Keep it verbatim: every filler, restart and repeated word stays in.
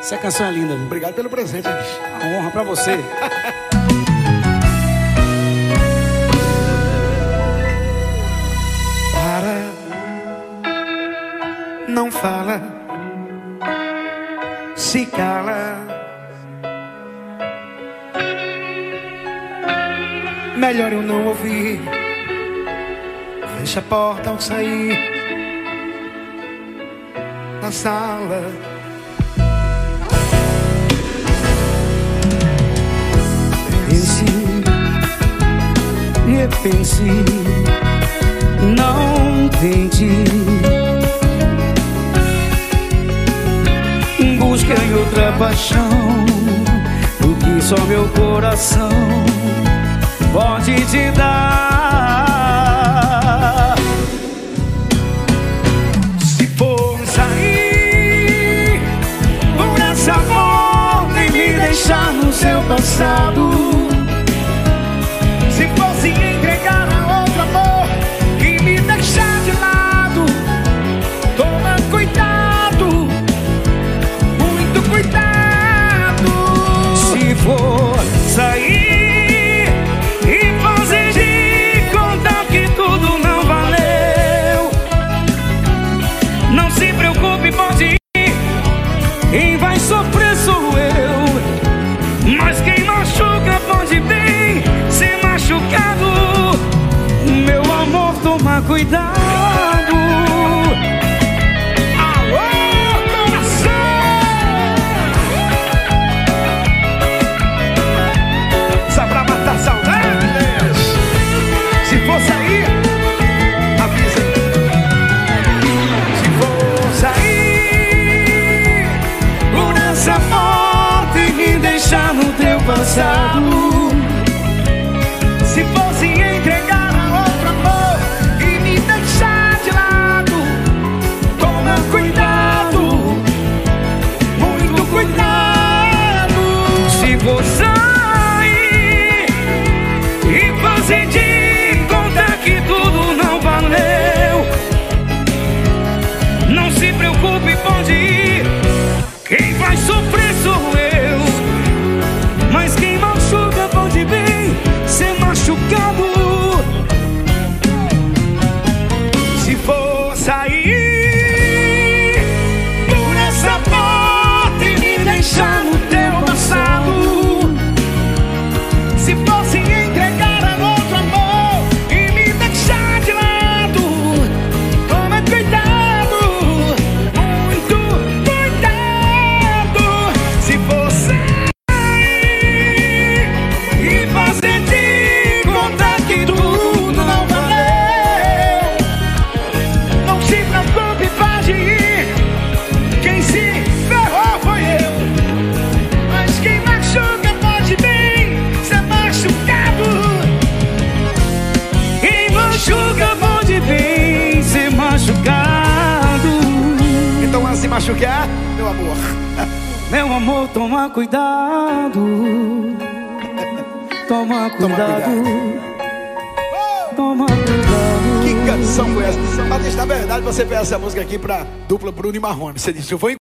Essa canção é linda, viu? Obrigado pelo presente, bicho. Uma honra pra você. Para, não fala, se cala. Melhor eu não ouvir. Fecha a porta ao sair na sala. Pense, repense, não tente. Busque em outra paixão o que só meu coração pode te dar. Se for sair por essa porta e me deixar no seu passado, se fosse entregar a outro amor e me deixar de lado, toma cuidado, muito cuidado. Se for Sair e fazer de conta que tudo não valeu, não se preocupe, pode ir. quem vai sofrer sou eu. Mas quem machuca pode bem ser machucado. Meu amor, toma cuidado. Alô, coração! Só pra matar saudades. Se for sair, avisa. Se for sair por essa porta e me deixar no teu passado, se fosse entregar a outro amor e me deixar de lado, toma cuidado, muito cuidado. Se for Sair e fazer de conta que tudo não valeu, não se preocupe, pode ir. Quem vai sofrer sou eu, mas quem machuca pode bem ser machucado. se for sair por essa porta e me deixar no teu passado, se fosse entregar a outro amor e me deixar de lado, toma cuidado, muito cuidado. Se for sair e fazer de conta que tudo não valeu, não se preocupe, pode ir. Quem se ferrou foi eu, mas quem machuca pode bem ser machucado. Quem machuca pode bem ser machucado. Então, antes de machucar, meu amor, Meu amor, toma cuidado. Toma cuidado. Toma cuidado. que canção foi essa? Mas na verdade você fez essa música aqui pra dupla Bruno e Marrone. Você disse, eu vou